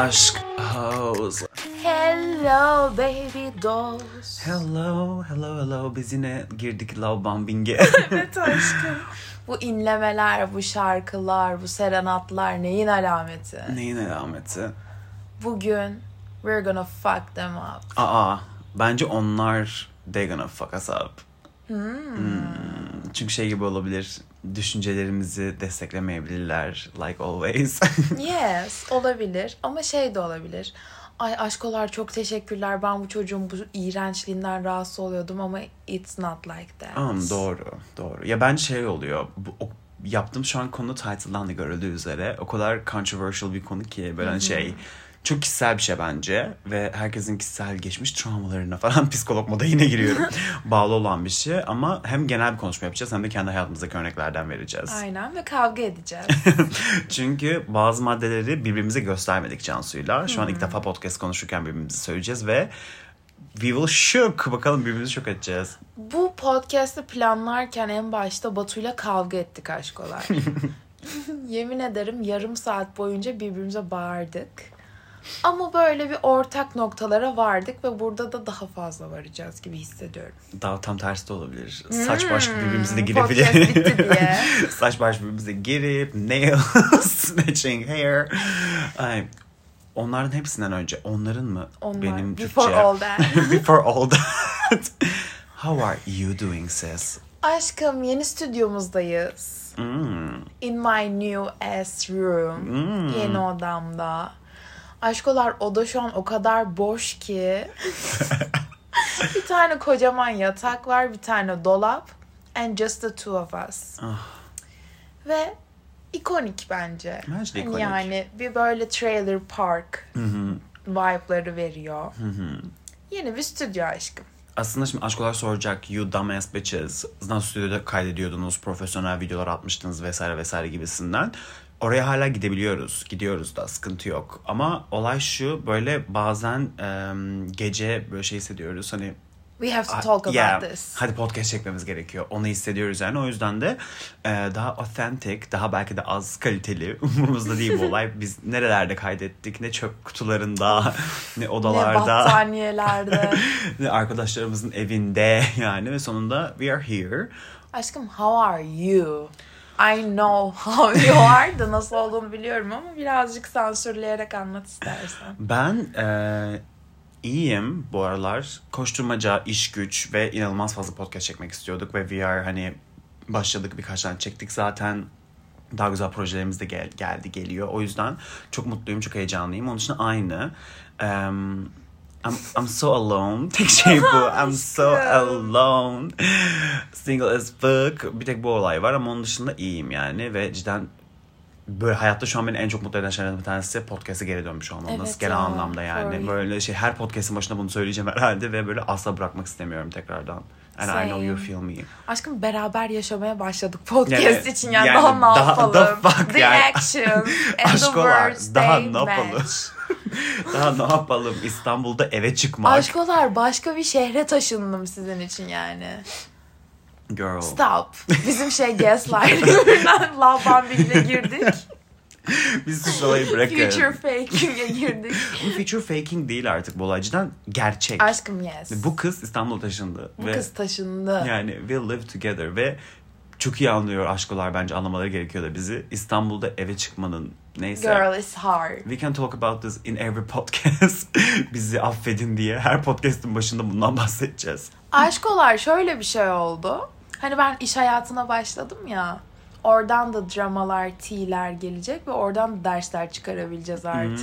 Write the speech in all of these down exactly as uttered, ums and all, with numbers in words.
Aşk House. Hello baby dolls. Hello, hello, hello. Biz yine girdik love bombing'e. Evet aşkım. Bu inlemeler, bu şarkılar, bu serenatlar neyin alameti? Neyin alameti? Bugün we're gonna fuck them up. Aa, bence onlar they gonna fuck us up. Hmm. Hmm, çünkü şey gibi olabilir. Düşüncelerimizi desteklemeyebilirler. Like always. Yes, olabilir. Ama şey de olabilir. Ay aşkolar çok teşekkürler. Ben bu çocuğun bu iğrençliğinden rahatsız oluyordum ama it's not like that. Um, doğru, doğru. Ya bence şey oluyor. Bu, o, yaptığım şu an konu title'dan da görüldüğü üzere o kadar controversial bir konu ki böyle hani şey çok kişisel bir şey bence ve herkesin kişisel geçmiş travmalarına falan psikolog moda yine giriyorum. Bağlı olan bir şey ama hem genel bir konuşma yapacağız hem de kendi hayatımızdaki örneklerden vereceğiz. Aynen ve kavga edeceğiz. Çünkü bazı maddeleri birbirimize göstermedik Cansu'yla. Şu an ilk defa podcast konuşurken birbirimize söyleyeceğiz ve we will shook. Bakalım birbirimizi şok edeceğiz. Bu podcast'ı planlarken en başta Batu'yla kavga ettik aşkolar. Yemin ederim yarım saat boyunca birbirimize bağırdık. Ama böyle bir ortak noktalara vardık ve burada da daha fazla varacağız gibi hissediyorum. Daha tam tersi de olabilir. Saç baş Hmm, birbirimize de podcast girebilir. bitti diye. Saç baş birbirimize girip nails, snatching hair. Ay, onların hepsinden önce onların mı Onlar, benim before Türkçe? all that. Before all that. How are you doing sis? Aşkım yeni stüdyomuzdayız. Mm. In my new ass room. Mm. Yeni odamda. Aşkolar oda şu an o kadar boş ki. Bir tane kocaman yatak var, bir tane dolap. And just the two of us. Ah. Ve ikonik bence. Bence de Hani ikonik. yani bir böyle trailer park Hı-hı. vibe'ları veriyor. Hı-hı. Yeni bir stüdyo aşkım. Aslında şimdi aşkolar soracak, you dumbass bitches. Zaten stüdyoda kaydediyordunuz, profesyonel videolar atmıştınız vesaire vesaire gibisinden. Oraya hala gidebiliyoruz. Gidiyoruz da sıkıntı yok. Ama olay şu, böyle bazen um, gece böyle şey hissediyoruz. Hani We have to talk yeah, about this. hadi podcast çekmemiz gerekiyor. Onu hissediyoruz yani. O yüzden de e, daha authentic, daha belki de az kaliteli. Umurumuzda değil bu olay. Biz nerelerde kaydettik? Ne çöp kutularında, ne odalarda. Ne battaniyelerde. Ne arkadaşlarımızın evinde yani. Ve sonunda we are here. Aşkım how are you? I know how you are da nasıl olduğunu biliyorum ama birazcık sansürleyerek anlat istersen. Ben e, iyiyim bu aralar. Koşturmaca, iş güç ve inanılmaz fazla podcast çekmek istiyorduk ve we are hani başladık, birkaç tane çektik zaten. Daha güzel projelerimiz de gel- geldi geliyor. O yüzden çok mutluyum, çok heyecanlıyım. Onun için aynı. Um, I'm, I'm so alone. Tek şey bu. I'm so alone. Single as fuck. Bir tek bu olay var ama onun dışında iyiyim yani. Ve cidden böyle hayatta şu an beni en çok mutlu eden şeylerden bir tanesi podcast'a geri dönmüş olmamız. Evet genel ya, anlamda yani. sorry. Böyle şey her podcast'ın başında bunu söyleyeceğim herhalde ve böyle asla bırakmak istemiyorum tekrardan. And Same. I know you feel me. Aşkım beraber yaşamaya başladık podcast Yani- için yani, yani daha ne daha- yapalım? the fuck The yani. action and the Aşkolar, words daha they ne yapalım? match. Daha ne yapalım? İstanbul'da eve çıkmak. Aşkolar başka bir şehre taşındım sizin için yani. Girl. Stop. Bizim şey gaslighting'den love bombing'le girdik. Biz şu olayı bırakın. Future faking'e girdik. Bu future faking değil artık bu olay. Cidden gerçek. Aşkım yes. Bu kız İstanbul'a taşındı. Bu ve kız taşındı. yani we'll live together ve çok iyi anlıyor aşkolar, bence anlamaları gerekiyor da bizi. İstanbul'da eve çıkmanın neyse. Girl is hard. We can talk about this in every podcast. Bizi affedin diye her podcast'ın başında bundan bahsedeceğiz. Aşkolar şöyle bir şey oldu. Hani ben iş hayatına başladım ya. Oradan da dramalar, tea'ler gelecek ve oradan da dersler çıkarabileceğiz artık.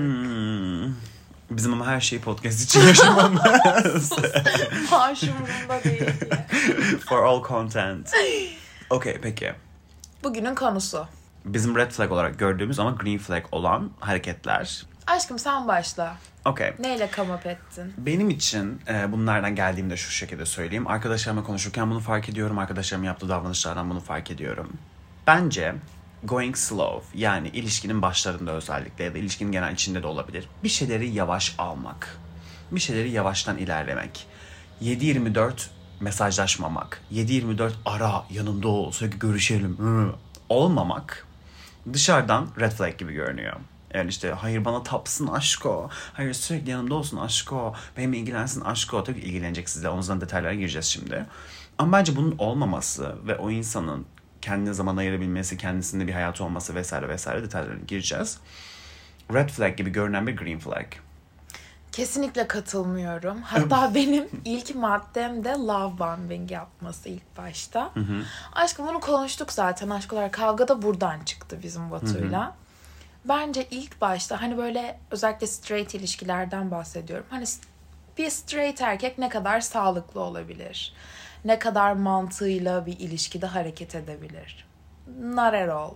Hmm. Bizim ama her şeyi podcast için yaşamamız. Maaş umurumda değil diye. For all content. Okay, peki. Bugünün konusu. Bizim red flag olarak gördüğümüz ama green flag olan hareketler. Aşkım sen başla. Okay. Neyle come up ettin? Benim için e, bunlardan geldiğimde şu şekilde söyleyeyim. Arkadaşlarımla konuşurken bunu fark ediyorum. Arkadaşlarımın yaptığı davranışlardan bunu fark ediyorum. Bence going slow, yani ilişkinin başlarında özellikle ya da ilişkinin genel içinde de olabilir. Bir şeyleri yavaş almak. Bir şeyleri yavaştan ilerlemek. yedi yirmi dört mesajlaşmamak. yedi yirmi dört ara, yanımda ol, sürekli görüşelim. Olmamak dışarıdan red flag gibi görünüyor. Yani işte hayır bana tapsın aşko. Hayır sürekli yanımda olsun aşko. Benimle ilgilensin aşko. Tabii ki ilgilenecek sizle. Ondan detaylara gireceğiz şimdi. Ama bence bunun olmaması ve o insanın kendine zaman ayırabilmesi, kendisinde bir hayatı olması vesaire vesaire detaylarına gireceğiz. Red flag gibi görünen bir green flag. Kesinlikle katılmıyorum. Hatta benim ilk maddem de love bombing yapması ilk başta. Hı hı. Aşkım bunu konuştuk zaten. Aşklar kavga da buradan çıktı bizim Batu'yla. Hı hı. Bence ilk başta hani böyle özellikle straight ilişkilerden bahsediyorum. Hani bir straight erkek ne kadar sağlıklı olabilir? Ne kadar mantığıyla bir ilişkide hareket edebilir? Not at all.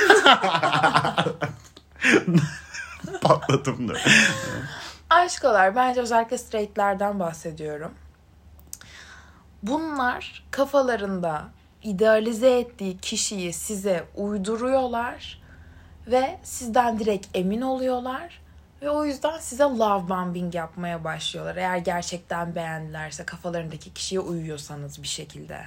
Patladım da. Aşkolar, bence özellikle straightlerden bahsediyorum. Bunlar kafalarında idealize ettiği kişiyi size uyduruyorlar ve sizden direkt emin oluyorlar ve o yüzden size love bombing yapmaya başlıyorlar. Eğer gerçekten beğendilerse, kafalarındaki kişiye uyuyorsanız bir şekilde.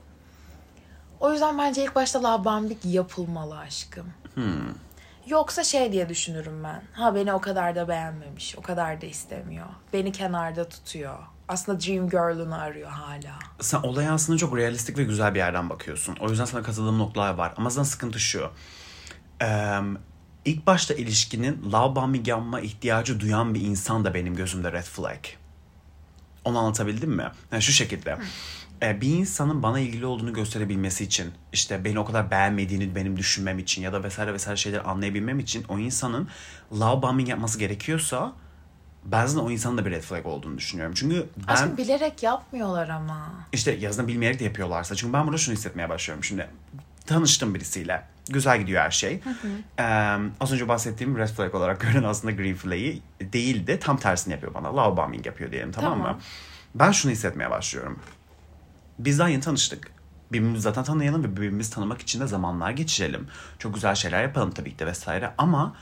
O yüzden bence ilk başta love bombing yapılmalı aşkım. Hmm. Yoksa şey diye düşünürüm ben. Ha beni o kadar da beğenmemiş. O kadar da istemiyor. Beni kenarda tutuyor. Aslında dream girl'unu arıyor hala. Sen olaya aslında çok realistik ve güzel bir yerden bakıyorsun. O yüzden sana katıldığım noktalar var. Ama zaten sıkıntı şu. Ee, ilk başta ilişkinin love bombing yapma ihtiyacı duyan bir insan da benim gözümde red flag. Onu anlatabildim mi? Yani şu şekilde. Ee, bir insanın bana ilgili olduğunu gösterebilmesi için, işte beni o kadar beğenmediğini benim düşünmem için ya da vesaire vesaire şeyler anlayabilmem için o insanın love bombing yapması gerekiyorsa ben zaten o insanın da bir red flag olduğunu düşünüyorum. Çünkü ben... Aşkım bilerek yapmıyorlar ama. İşte yazında bilmeyerek de yapıyorlarsa. Çünkü ben burada şunu hissetmeye başlıyorum şimdi. Tanıştım birisiyle. Güzel gidiyor her şey. Hı hı. Ee, az önce bahsettiğim red flag olarak gören aslında green flag'i değil de tam tersini yapıyor bana. Love bombing yapıyor diyelim, tamam, tamam mı? Ben şunu hissetmeye başlıyorum. Biz daha yeni tanıştık. Birbirimizi zaten tanıyalım ve birbirimizi tanımak için de zamanlar geçirelim. Çok güzel şeyler yapalım tabii ki de vesaire. Ama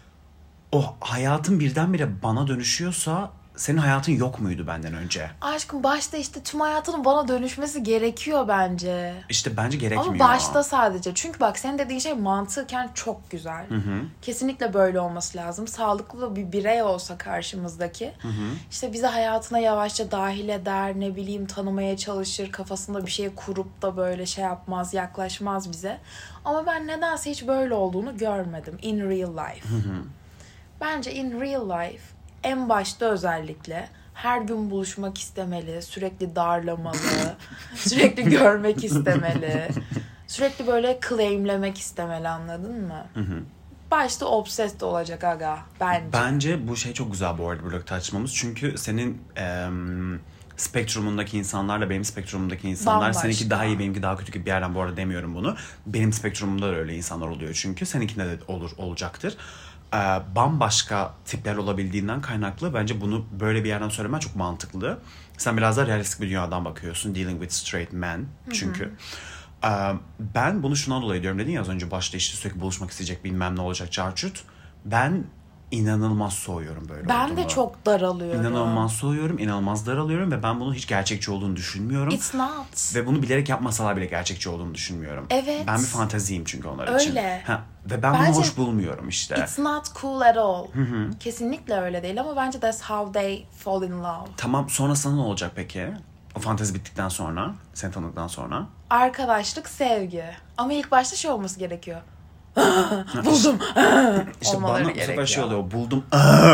o hayatın birdenbire bana dönüşüyorsa senin hayatın yok muydu benden önce? Aşkım başta işte tüm hayatının bana dönüşmesi gerekiyor bence. İşte bence gerekmiyor. Ama başta sadece. Çünkü bak senin dediğin şey mantıken çok güzel. Hı hı. Kesinlikle böyle olması lazım. Sağlıklı bir birey olsa karşımızdaki. Hı hı. İşte bizi hayatına yavaşça dahil eder, ne bileyim tanımaya çalışır, kafasında bir şey kurup da böyle şey yapmaz, yaklaşmaz bize. Ama ben nedense hiç böyle olduğunu görmedim in real life. Hı hı. Bence in real life en başta özellikle her gün buluşmak istemeli, sürekli darlamalı, sürekli görmek istemeli, sürekli böyle claimlemek istemeli, anladın mı? Hı hı. Başta obsessed olacak aga bence. Bence bu şey çok güzel bu arada burada tartışmamız. Çünkü senin e, spektrumundaki insanlarla benim spektrumumdaki insanlar, bambaşka. Seninki daha iyi benimki daha kötü gibi bir yerden bu arada demiyorum bunu. Benim spektrumumda da öyle insanlar oluyor çünkü. Seninkinde de olur olacaktır. Bambaşka tipler olabildiğinden kaynaklı bence bunu böyle bir yerden söylemen çok mantıklı. Sen biraz daha realistik bir dünyadan bakıyorsun. Dealing with straight men çünkü. Hı hı. Ben bunu şundan dolayı diyorum, dedin ya az önce başta işte sürekli buluşmak isteyecek bilmem ne olacak çarçurt. Ben inanılmaz soğuyorum böyle Ben olduğumda. de çok daralıyorum. İnanılmaz soğuyorum, inanılmaz daralıyorum ve ben bunun hiç gerçekçi olduğunu düşünmüyorum. It's not. Ve bunu bilerek yapmasalar bile gerçekçi olduğunu düşünmüyorum. Evet. Ben bir fanteziyim çünkü onlar öyle. için. Öyle. Ve ben bence bunu hoş bulmuyorum işte. It's not cool at all. Hı hı. Kesinlikle öyle değil ama bence that's how they fall in love. Tamam, sonrasında ne olacak peki? O fantezi bittikten sonra, seni tanıdıktan sonra? Arkadaşlık, sevgi. Ama ilk başta şey olması gerekiyor. Buldum. İşte olmaları bana gerekiyor. bu sefer şey oluyor, buldum.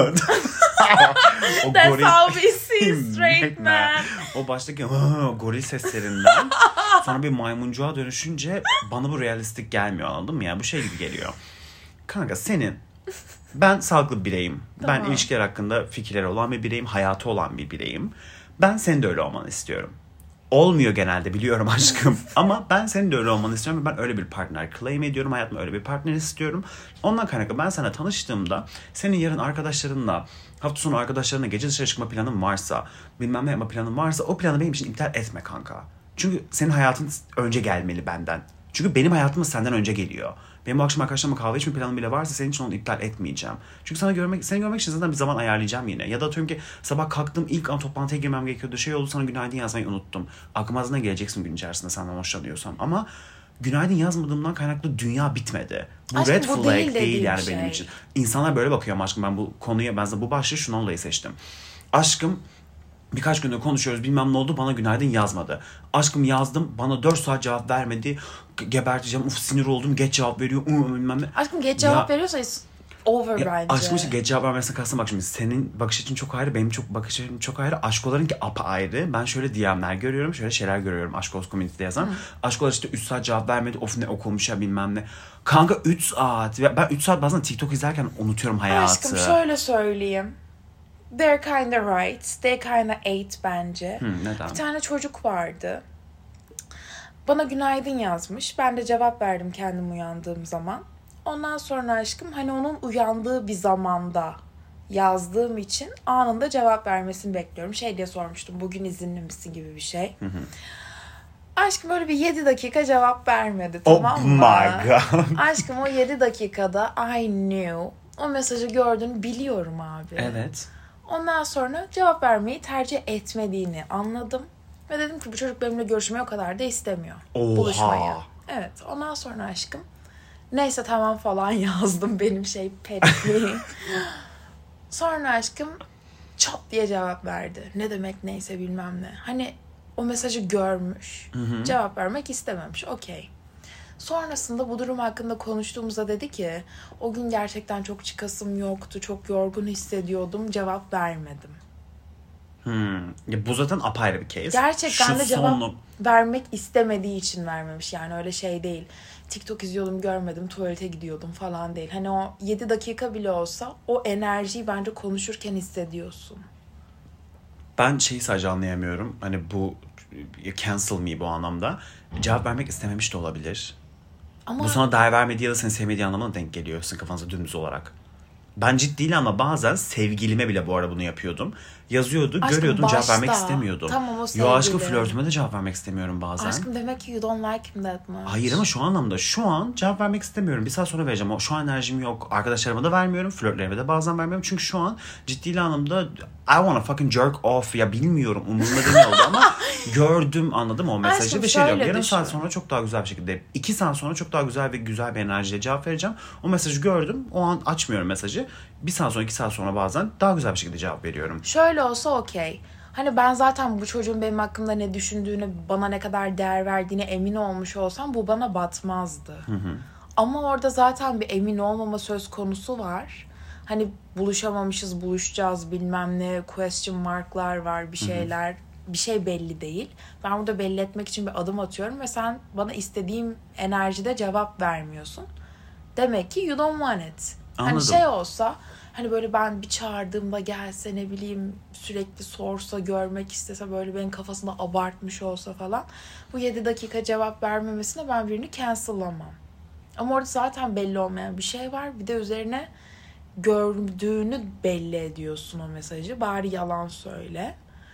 O That's goril... how we see straight man. O baştaki goril seslerinden sonra bir maymuncuğa dönüşünce bana bu realistik gelmiyor, anladın mı? Yani bu şey gibi geliyor. Kanka senin, ben sağlıklı bir bireyim. Tamam. Ben ilişkiler hakkında fikirleri olan bir bireyim, hayatı olan bir bireyim. Ben senin de öyle olmanı istiyorum. Olmuyor genelde biliyorum aşkım. Ama ben senin de öyle olmanı istiyorum. Ben öyle bir partner claim ediyorum. Hayatımda öyle bir partner istiyorum. Ondan kaynaklı ben sana tanıştığımda senin yarın arkadaşlarınla, hafta sonu arkadaşlarınla gece dışarı çıkma planın varsa, bilmem ne yapma planın varsa o planı benim için iptal etme kanka. Çünkü senin hayatın önce gelmeli benden. Çünkü benim hayatım senden önce geliyor. Benim bu akşam arkadaşlarımla kahve içme planım bile varsa senin için onu iptal etmeyeceğim. Çünkü sana görmek, seni görmek için zaten bir zaman ayarlayacağım yine. Ya da atıyorum ki sabah kalktım, ilk an toplantıya girmem gerekiyordu. Şey oldu, sana günaydın yazmayı unuttum. Aklıma ne geleceksin gün içerisinde senden hoşlanıyorsam. Ama günaydın yazmadığımdan kaynaklı dünya bitmedi. Bu aşkım, red bu flag değil, değil yani şey. benim için. İnsanlar böyle bakıyor ama aşkım ben bu konuya, ben bu başlığı şundan dolayı seçtim. Aşkım birkaç gündür konuşuyoruz, bilmem ne oldu, bana günaydın yazmadı. Aşkım yazdım, bana dört saat cevap vermedi. Geberteceğim, uf sinir oldum, geç cevap veriyor. Bilmem ne. Aşkım geç cevap ya, veriyorsa it's over ya, bence. Aşkım işte geç cevap vermesine kastım, bak şimdi senin bakış açın çok ayrı, benim çok bakış açım çok ayrı. Aşkolarınki apa ayrı. Ben şöyle D M'ler görüyorum, şöyle şeyler görüyorum Aşkoz Community'de yazan. Hı. Aşkolar işte üç saat cevap vermedi, of ne okulmuş ya bilmem ne. Kanka üç saat. Ben üç saat bazen TikTok izlerken unutuyorum hayatı. Aşkım şöyle söyleyeyim. They're kinda right. They kinda ate bence. Hı, neden? Bir tane çocuk vardı. Bana günaydın yazmış. Ben de cevap verdim kendim uyandığım zaman. Ondan sonra aşkım hani onun uyandığı bir zamanda yazdığım için anında cevap vermesini bekliyorum. Şey diye sormuştum, bugün izinli misin gibi bir şey. Hı hı. Aşkım böyle bir yedi dakika cevap vermedi, tamam mı? Oh my god. Aşkım o yedi dakikada I knew o mesajı gördüğünü biliyorum abi. Evet. Ondan sonra cevap vermeyi tercih etmediğini anladım. Ve dedim ki bu çocuk benimle görüşmeyi o kadar da istemiyor. Oha. Buluşmayı. Evet. Ondan sonra aşkım neyse tamam falan yazdım, benim şey petli. Sonra aşkım çat diye cevap verdi. Ne demek neyse bilmem ne. Hani o mesajı görmüş. Hı hı. Cevap vermek istememiş. Okey. Sonrasında bu durum hakkında konuştuğumuzda dedi ki o gün gerçekten çok çıkasım yoktu. Çok yorgun hissediyordum. Cevap vermedim. Hmm. Ya bu zaten apayrı bir case. Gerçekten Şu de cevap sonlu... vermek istemediği için vermemiş. Yani öyle şey değil. TikTok izliyordum, görmedim, tuvalete gidiyordum falan değil. Hani o yedi dakika bile olsa o enerjiyi bence konuşurken hissediyorsun. Ben şeyi sadece anlayamıyorum. Hani bu cancel me bu anlamda. Cevap vermek istememiş de olabilir. Ama... Bu sana değer vermediği ya da seni sevmediği anlamına denk geliyor sizin kafanızda dümdüz olarak. Ben ciddiyle ama bazen sevgilime bile bu arada bunu yapıyordum. Yazıyordu, aşkım görüyordum, başta cevap vermek istemiyordum. Tamam, o sevgili. Yo aşkım flörtüme de cevap vermek istemiyorum bazen. Aşkım demek ki you don't like him that much. Hayır ama şu anlamda şu an cevap vermek istemiyorum. Bir saat sonra vereceğim. Şu an enerjim yok. Arkadaşlarıma da vermiyorum. Flörtlerime de bazen vermiyorum. Çünkü şu an ciddiyle anlamda I wanna fucking jerk off. Ya bilmiyorum, umurumda değil oldu ama gördüm, anladım o mesajı. Aşkım, ve şey diyorum, yarım düşün. saat sonra çok daha güzel bir şekilde, iki saat sonra çok daha güzel ve güzel bir enerjiyle cevap vereceğim. O mesajı gördüm. O an açmıyorum mesajı. Bir saat sonra, iki saat sonra bazen daha güzel bir şekilde cevap veriyorum. Şöyle olsa okey. Hani ben zaten bu çocuğun benim hakkımda ne düşündüğünü, bana ne kadar değer verdiğine emin olmuş olsam bu bana batmazdı. Hı hı. Ama orada zaten bir emin olmama söz konusu var. Hani buluşamamışız, buluşacağız bilmem ne, question marklar var, bir şeyler. Hı hı. Bir şey belli değil. Ben burada belli etmek için bir adım atıyorum ve sen bana istediğim enerjide cevap vermiyorsun. Demek ki you don't want it. Anladım. Hani şey olsa, hani böyle ben bir çağırdığımda gelse, ne bileyim sürekli sorsa, görmek istese, böyle benim kafasında abartmış olsa falan, bu yedi dakika cevap vermemesine ben birini cancel'lamam. Ama orada zaten belli olmayan bir şey var. Bir de üzerine gördüğünü belli ediyorsun o mesajı. Bari yalan söyle.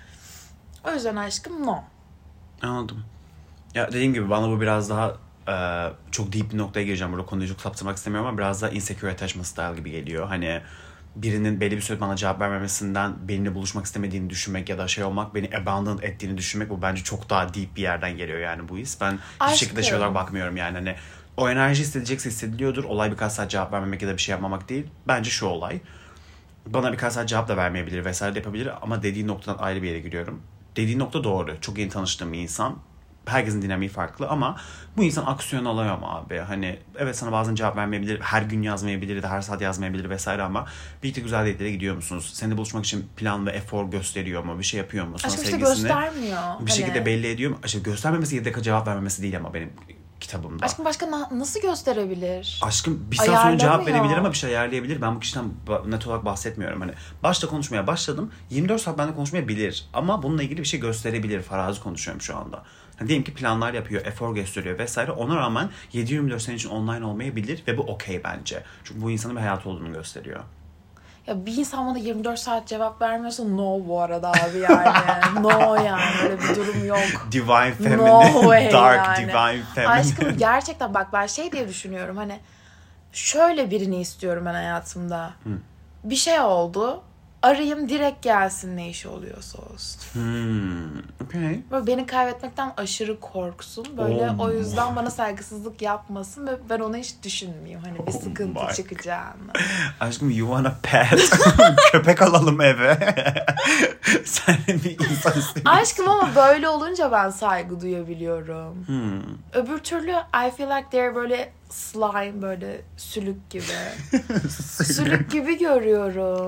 O yüzden aşkım no. Anladım. Ya dediğim gibi bana bu biraz daha e, çok deep bir noktaya gireceğim. Burada konuyu çok saptırmak istemiyorum ama biraz daha insecure attachment style gibi geliyor. Hani birinin belli bir süre bana cevap vermemesinden benimle buluşmak istemediğini düşünmek ya da şey olmak, beni abandon ettiğini düşünmek, bu bence çok daha deep bir yerden geliyor yani bu his. Ben aşkım hiçbir şekilde şey olarak bakmıyorum yani. Hani o enerji hissedecekse hissediliyordur. Olay birkaç saat cevap vermemek ya da bir şey yapmamak değil. Bence şu olay. Bana birkaç saat cevap da vermeyebilir vesaire de yapabilir ama dediği noktadan ayrı bir yere giriyorum. Dediği nokta doğru. Çok yeni tanıştığım bir insan. Herkesin dinamiği farklı ama bu insan aksiyon alıyor mu abi? Hani evet sana bazen cevap vermeyebilir, her gün yazmayabilir de her saat yazmayabilir vesaire ama birlikte güzel date'lere gidiyor musunuz? Seninle buluşmak için plan ve efor gösteriyor mu? Bir şey yapıyor mu? Sonra aşkım işte göstermiyor. Bir şekilde hani belli ediyor mu? İşte göstermemesi yedi dakika cevap vermemesi değil ama benim kitabımda. Aşkım başka na- nasıl gösterebilir? Aşkım bir saat sonra cevap verebilir ama bir şey ayarlayabilir. Ben bu kişiden net olarak bahsetmiyorum. Hani başta konuşmaya başladım. yirmi dört saat bende konuşmayabilir ama bununla ilgili bir şey gösterebilir. Farazi konuşuyorum şu anda. Hani diyelim ki planlar yapıyor, efor gösteriyor vesaire. Ona rağmen yedi yirmi dört senin için online olmayabilir ve bu okey bence. Çünkü bu insanın bir hayatı olduğunu gösteriyor. Ya bir insan bana yirmi dört saat cevap vermiyorsa no bu arada abi yani. No yani, öyle bir durum yok. Divine feminine, no way dark yani. divine feminine. Aşkım gerçekten bak ben şey diye düşünüyorum, hani şöyle birini istiyorum ben hayatımda. Hı. Bir şey oldu, arayayım direkt gelsin, ne iş oluyorsa olsun. Hmm, okay. Okay. Böyle beni kaybetmekten aşırı korksun. Böyle Oh. o yüzden bana saygısızlık yapmasın ve ben onu hiç düşünmeyeyim. Hani bir sıkıntı Oh çıkacağını. Aşkım you want a pet? Köpek alalım eve. Sen bir insan istemiyorsun. Aşkım ama böyle olunca ben saygı duyabiliyorum. Hmm. Öbür türlü I feel like they're böyle slime, böyle sülük gibi. Sülük gibi görüyorum.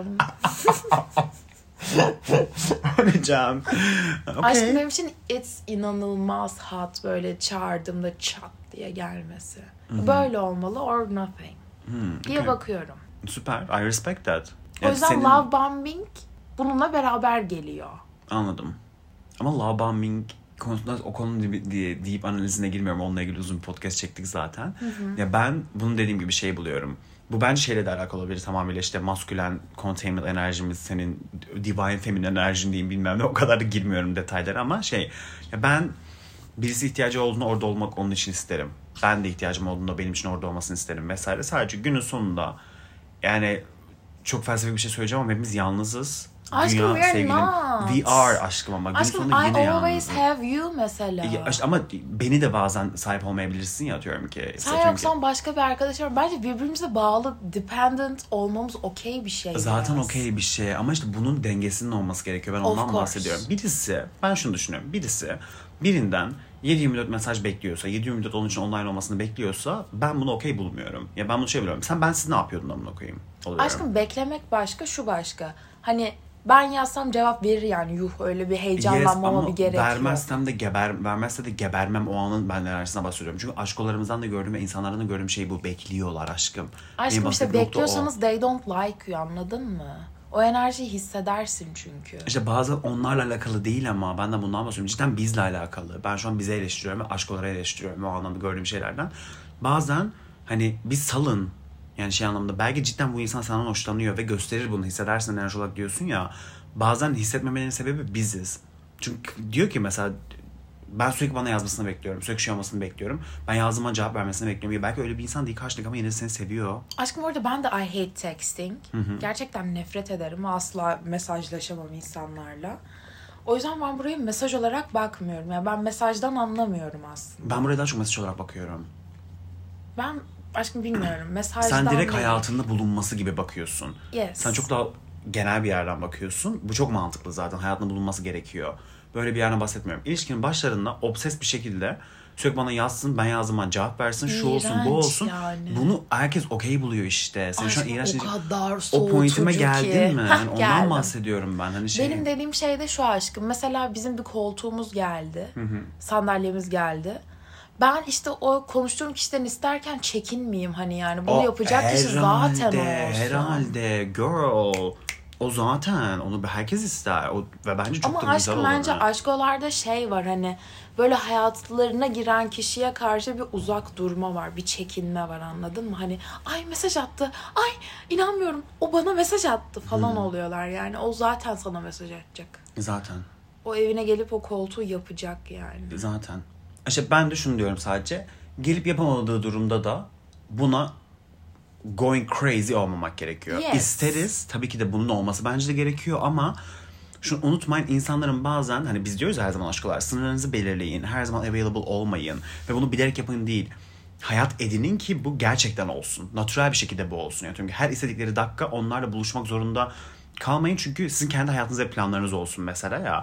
Öleceğim. Okay. Aşkım benim için it's inanılmaz hot, böyle çağırdığımda çat diye gelmesi. Hı-hı. Böyle olmalı or nothing Hmm, diye okay. bakıyorum. Süper. I respect that. O Yani yüzden senin... love bombing bununla beraber geliyor. Anladım. Ama love bombing konusunda o konu diye deyip analizine girmiyorum. Onunla ilgili uzun bir podcast çektik zaten. Hı hı. Ya ben bunu dediğim gibi şey buluyorum. Bu bence şeyle de alakalı olabilir, tamamıyla işte maskülen containment enerjimiz, senin divine feminine enerjin diyeyim, bilmem ne, o kadar da girmiyorum detaylara ama şey, ya ben birisi ihtiyacı olduğunda orada olmak onun için isterim. Ben de ihtiyacım olduğunda benim için orada olmasını isterim vesaire. Sadece günün sonunda yani çok felsefik bir şey söyleyeceğim ama hepimiz yalnızız. Aşkım Dünya, we are sevgilim, not. We are aşkım ama gün Aşkım sonunda I yine always yalnızız. have you mesela. Ya işte ama beni de bazen sahip olmayabilirsin ya, diyorum ki. Sen yoksan başka bir arkadaş var. Bence birbirimize bağlı, dependent olmamız okey bir şey. Zaten biraz. okey bir şey ama işte bunun dengesinin olması gerekiyor. Ben Of ondan course. bahsediyorum. Birisi, ben şunu düşünüyorum. Birisi birinden yedi yirmi dört mesaj bekliyorsa, yedi yirmi dört onun için online olmasını bekliyorsa ben bunu okey bulmuyorum. Ya ben bunu şey biliyorum. Sen ben siz ne yapıyordun amına koyayım? Oluyorum. Aşkım beklemek başka, şu başka. Hani ben yazsam cevap verir yani, yuh öyle bir heyecanlanmama yes, bir gerek vermezsem yok. de geber, vermezse de gebermem, o anın ben enerjisine bahsediyorum. Çünkü aşkolarımızdan da gördüğüm ve insanlardan da gördüğüm şey bu. Bekliyorlar aşkım. Aşkım Benim işte bahsettiğim nokta o. bekliyorsanız they don't like you, anladın mı? O enerjiyi hissedersin çünkü. İşte bazen onlarla alakalı değil ama ben de bundan bahsediyorum. Cidden bizle alakalı. Ben şu an bize eleştiriyorum ve aşkoları eleştiriyorum o anlamda gördüğüm şeylerden. Bazen hani bir salın. Yani şey anlamda belki cidden bu insan senden hoşlanıyor ve gösterir bunu, hissedersin enerji olarak diyorsun ya. Bazen hissetmemenin sebebi biziz. Çünkü diyor ki mesela ben sürekli bana yazmasını bekliyorum. Sürekli şey olmasını bekliyorum. Ben yazdığıma cevap vermesini bekliyorum. Ya belki öyle bir insan değil karşılık ama yine de seni seviyor. Aşkım orada ben de I hate texting. Hı hı. Gerçekten nefret ederim. Asla mesajlaşamam insanlarla. O yüzden ben buraya mesaj olarak bakmıyorum. Yani ben mesajdan anlamıyorum aslında. Ben buraya daha çok mesaj olarak bakıyorum. Ben aşkım bilmiyorum. Mesajdan Sen direkt değil. hayatında bulunması gibi bakıyorsun. Yes. Sen çok daha genel bir yerden bakıyorsun. Bu çok mantıklı zaten. Hayatında bulunması gerekiyor. Böyle bir yerden bahsetmiyorum. İlişkinin başlarında obses bir şekilde sürekli bana yazsın, ben yazdığıma cevap versin, şu olsun, bu İğrenç olsun. yani. Bunu herkes okey buluyor işte. Sen şu an Aşkım iğrenç. o kadar O soğutucu pointime ki. geldin mi? Heh, Yani ondan geldim. bahsediyorum ben. Hani şey... Benim dediğim şey de şu aşkım. Mesela bizim bir koltuğumuz geldi. Hı hı. Sandalyemiz geldi. Ben işte o konuştuğum kişiden isterken çekinmeyeyim hani, yani bunu O yapacak kişi zaten herhalde, olsun. Herhalde girl. O zaten onu herkes ister. O, ve bence çok Ama da güzel aşkım olanı. bence aşkolarda şey var, hani böyle hayatlarına giren kişiye karşı bir uzak durma var. Bir çekinme var, anladın mı? Hani ay mesaj attı. Ay inanmıyorum. O bana mesaj attı falan Hmm. oluyorlar yani. O zaten sana mesaj atacak. Zaten. O evine gelip o koltuğu yapacak yani. Zaten. İşte ben de şunu diyorum sadece. Gelip yapamadığı durumda da buna going crazy olmamak gerekiyor. Yes. İsteriz. Tabii ki de bunun olması bence de gerekiyor ama şunu unutmayın, insanların bazen hani biz diyoruz ya her zaman aşklar, sınırlarınızı belirleyin. Her zaman available olmayın. Ve bunu bilerek yapın değil. Hayat edinin ki bu gerçekten olsun. Natürel bir şekilde bu olsun. Yani çünkü her istedikleri dakika onlarla buluşmak zorunda kalmayın. Çünkü sizin kendi hayatınızda ve planlarınız olsun mesela ya.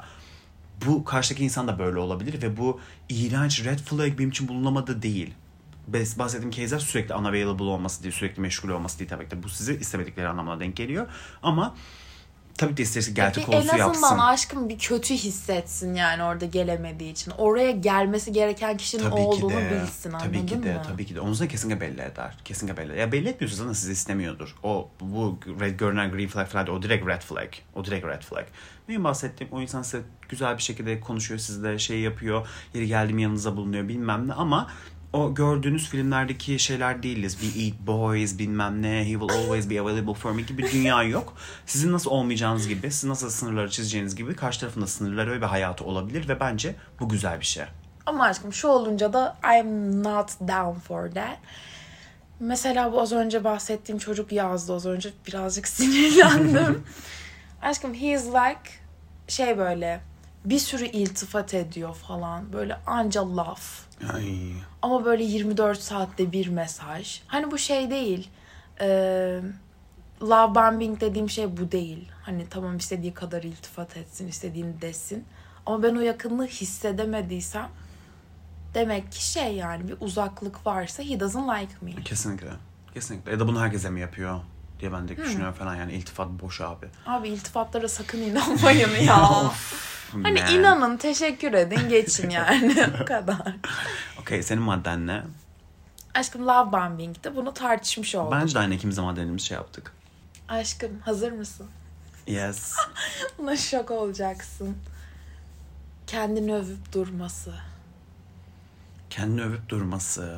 Bu karşıdaki insan da böyle olabilir ve bu iğrenç red flag benim için bulunamadığı değil. Bahsettiğim case'ler sürekli unavailable olması değil, sürekli meşgul olması değil tabii ki de. Bu sizi istemedikleri anlamına denk geliyor. Ama tabii ki isterse gerçek Peki, konusu en azından yapsın. aşkım bir kötü hissetsin yani orada gelemediği için. Oraya gelmesi gereken kişinin Tabii olduğunu ki de, bilsin, anladın tabii ki de, mı? Tabii ki de. Onu da kesinlikle belli eder. Kesinlikle belli eder. Ya belli etmiyorsa zaten sizi istemiyordur. O bu red, görünen green flag falan değil. O direkt red flag. O direkt red flag. Benim bahsettiğim o insan size güzel bir şekilde konuşuyor, sizle şey yapıyor. Yeri geldiğim yanınıza bulunuyor bilmem ne ama o gördüğünüz filmlerdeki şeyler değiliz. We eat boys bilmem ne. He will always be available for me gibi bir dünya yok. Sizin nasıl olmayacağınız gibi, siz nasıl sınırları çizeceğiniz gibi karşı tarafın da sınırları ve bir hayatı olabilir ve bence bu güzel bir şey. Ama aşkım şu olunca da I'm not down for that. Mesela bu az önce bahsettiğim çocuk yazdı az önce. Birazcık sinirlendim. Aşkım he is like şey böyle bir sürü iltifat ediyor falan. Böyle anca laf. Ay. Ama böyle yirmi dört saatte bir mesaj. Hani bu şey değil. Ee, love bombing dediğim şey bu değil. Hani tamam istediği kadar iltifat etsin, istediğini desin. Ama ben o yakınlığı hissedemediysem demek ki şey yani bir uzaklık varsa he doesn't like me. Kesinlikle. Kesinlikle. Ya da bunu herkese mi yapıyor diye ben de düşünüyorum falan yani iltifat boş abi. Abi iltifatlara sakın inanmayın ya. Hani man. inanın, teşekkür edin, geçin yani. O kadar. Okey, senin madden ne? Aşkım love bombing'de bunu tartışmış olduk. Bence de aynı ikimiz de maddenimiz şey yaptık. Aşkım hazır mısın? Yes. Buna şok olacaksın. Kendini övüp durması. Kendini övüp durması.